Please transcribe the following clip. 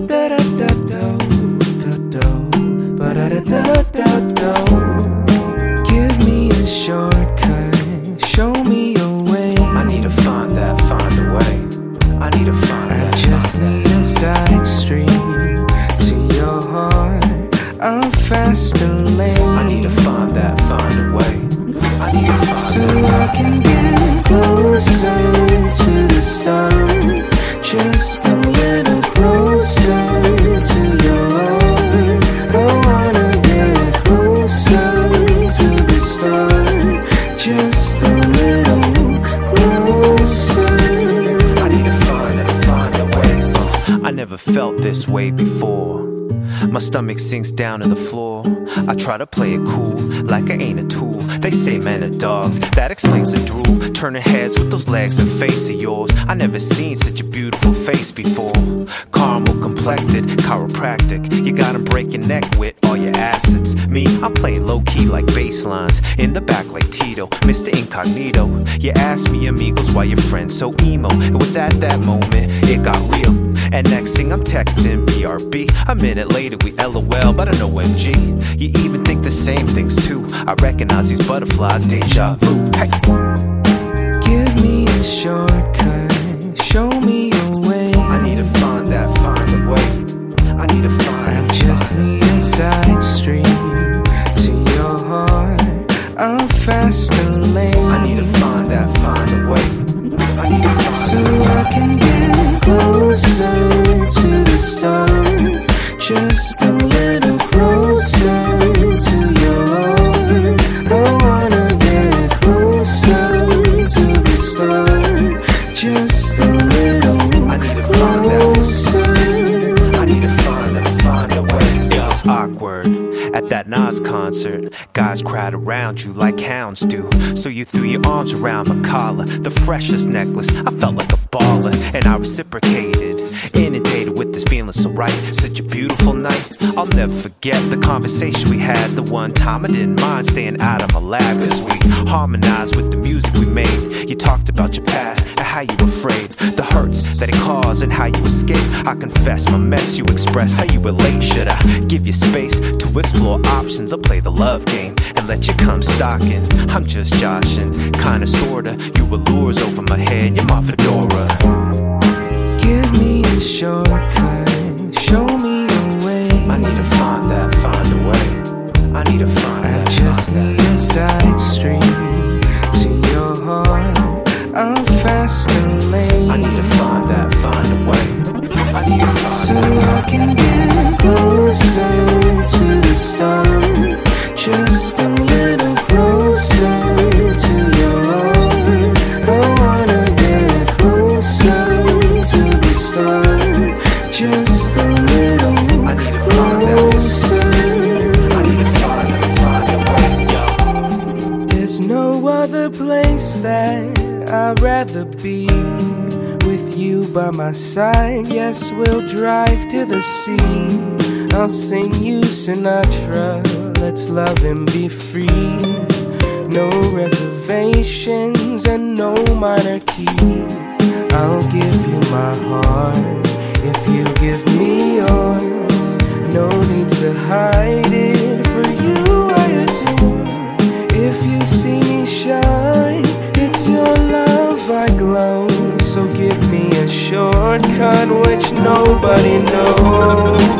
da da da do, ba da da da da do. Give me a shortcut, show me a way. I need to find a way. I need to find that. I just need a side street to your heart, a faster lane. I need to find a way. I need to find so I can get closer to the start, just a little closer to your heart. I wanna get closer to the start, just a little closer. I need to find a way. I never felt this way before. My stomach sinks down to the floor. I try to play it cool, like I ain't a tool. They say men are dogs, that explains the drool. Turning heads with those legs and face of yours. I never seen such a beautiful face before. Caramel complected, chiropractic. You gotta break your neck with all your acids. Me, I'm playing low-key like bass lines. In the back like Tito, Mr. Incognito. You asked me, amigos, why your friend's so emo. It was at that moment, it got real. And next thing I'm texting BRB. A minute later we LOL, but I know MG. You even think the same things too. I recognize these butterflies, deja vu. Hey. Give me a shortcut, show me a way. I need to find a way. I need to find I just need a side street to your heart, a faster lane. I need to find a way. I need to find so I can get closer to the start, just a little closer to your heart. I wanna get closer to the start, just a little I need to closer. I need to find a way. It was awkward at that Nas concert. Guys crowd around you like hounds do. So you threw your arms around my collar, the freshest necklace. I felt like a baller, and I reciprocated. Inundated with this feeling so right. Such a beautiful night. I'll never forget the conversation we had. The one time I didn't mind staying out of my lab, cause we harmonized with the music we made. You talked about your past and how you were afraid, the hurts that it caused and how you escape. I confess my mess, you express how you relate. Should I give you space to explore options or play the love game and let you come stalking? I'm just joshing, kinda sorta. You allures over my head, you're my fedora. Give me a shortcut, show me a way. I need to find a way. I need to find I just need a side street to your heart, a faster lane. I need to find a way. I need to find so I can get closer to the start, just a little closer to your heart. I wanna get closer to the start, just a little I need to find closer. I need to find a way. Yo. There's no other place that I'd rather be. With you by my side, yes, we'll drive to the sea. I'll sing you Sinatra, let's love and be free. No reservations and no minor key. I'll give you my heart if you give me yours. No need to hide it, for you I adore. If you see me shine, it's your love I glow. So give me a shortcut which nobody knows.